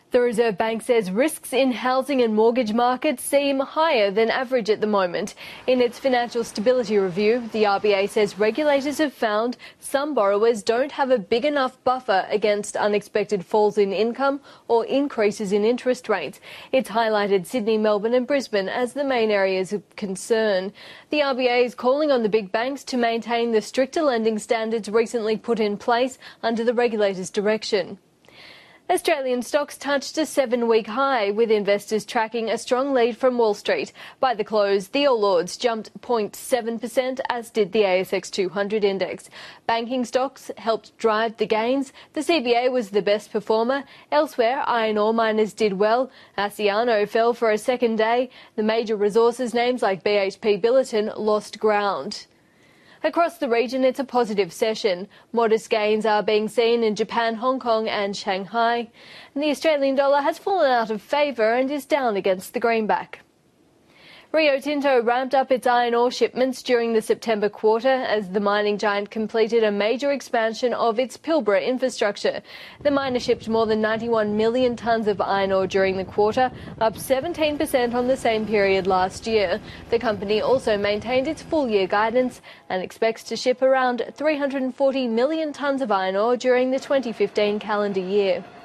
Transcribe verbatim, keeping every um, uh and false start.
The Reserve Bank says risks in housing and mortgage markets seem higher than average at the moment. In its financial stability review, the R B A says regulators have found some borrowers don't have a big enough buffer against unexpected falls in income or increases in interest rates. It's highlighted Sydney, Melbourne and Brisbane as the main areas of concern. The R B A is calling on the big banks to maintain the stricter lending standards recently put in place under the regulator's direction. Australian stocks touched a seven-week high, with investors tracking a strong lead from Wall Street. By the close, the All Ords jumped zero point seven percent, as did the A S X two hundred index. Banking stocks helped drive the gains. The C B A was the best performer. Elsewhere, iron ore miners did well. Asciano fell for a second day. The major resources names like B H P Billiton lost ground. Across the region, it's a positive session. Modest gains are being seen in Japan, Hong Kong and Shanghai. And the Australian dollar has fallen out of favour and is down against the greenback. Rio Tinto ramped up its iron ore shipments during the September quarter as the mining giant completed a major expansion of its Pilbara infrastructure. The miner shipped more than ninety-one million tonnes of iron ore during the quarter, up seventeen percent on the same period last year. The company also maintained its full-year guidance and expects to ship around three hundred forty million tonnes of iron ore during the twenty fifteen calendar year.